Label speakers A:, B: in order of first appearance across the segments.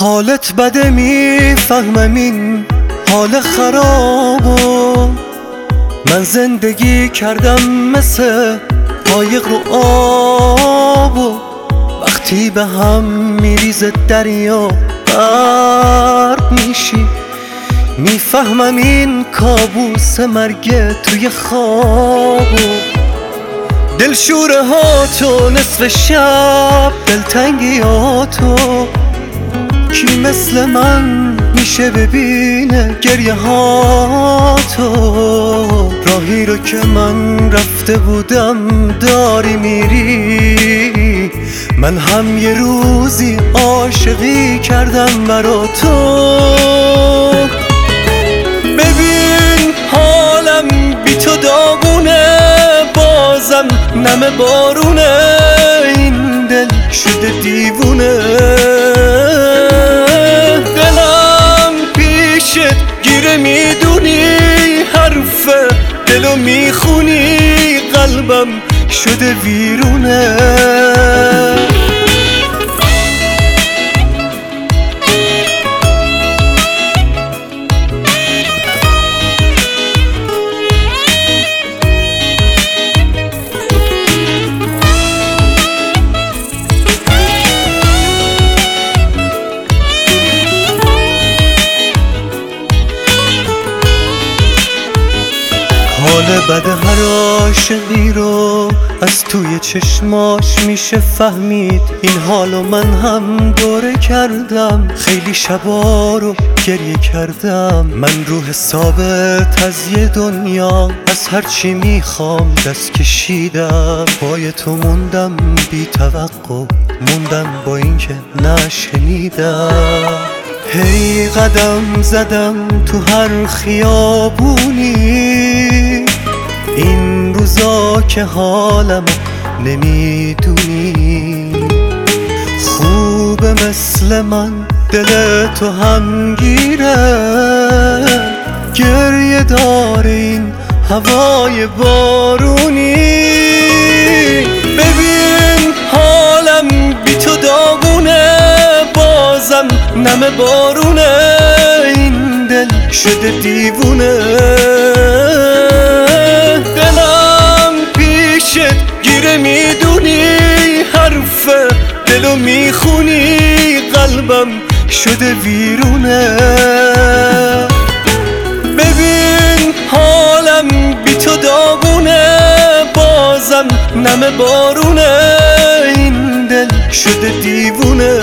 A: حالت بده میفهمم این حال خرابو، من زندگی کردم مثل قایق رو آبو، وقتی به هم میریزه دریا غرق میشی، میفهمم این کابوس مرگ توی خوابو. دلشوره ها تو نصف شب، دلتنگی ها تو، کی مثل من میشه ببینه گریه ها تو؟ راهی رو که من رفته بودم داری میری، من هم یه روزی عاشقی کردم برا تو. ببین حالم بی تو داغونه، بازم نم بارونه، این دل شده دیوونه. دلم پیشت گیره میدونی، حرف دلو میخونی، قلبم شده ویرونه. حال بد هر عاشقی رو از توی چشماش میشه فهمید، این حالو من هم دوره کردم، خیلی شبا رو گریه کردم. من رو ثابت از یه دنیا، از هرچی میخوام دست کشیدم، پای تو موندم بی توقع، موندم با اینکه نشنیدم. هی قدم زدم تو هر خیابونی، این روزا که حالم نمیدونی، خوبه مثل من دل تو هم گیره، گریه داره این هوای بارونی. ببین حالم بی تو داغونه، بازم نم بارونه، این دل شده دیوونه. دلم پیشت گیره میدونی، حرف دلو میخونی، قلبم شده ویرونه. ببین حالم بی تو داغونه، بازم نم بارونه، این دل شده دیوونه.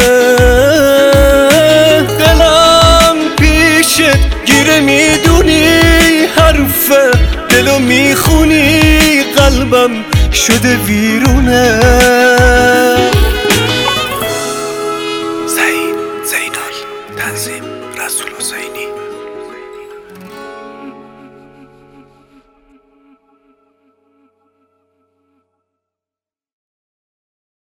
A: دلم پیشت گیره میدونی، حرف دلو میخونی، قلبم شده ویرونه.
B: زینال تنظیم رسول حسینی.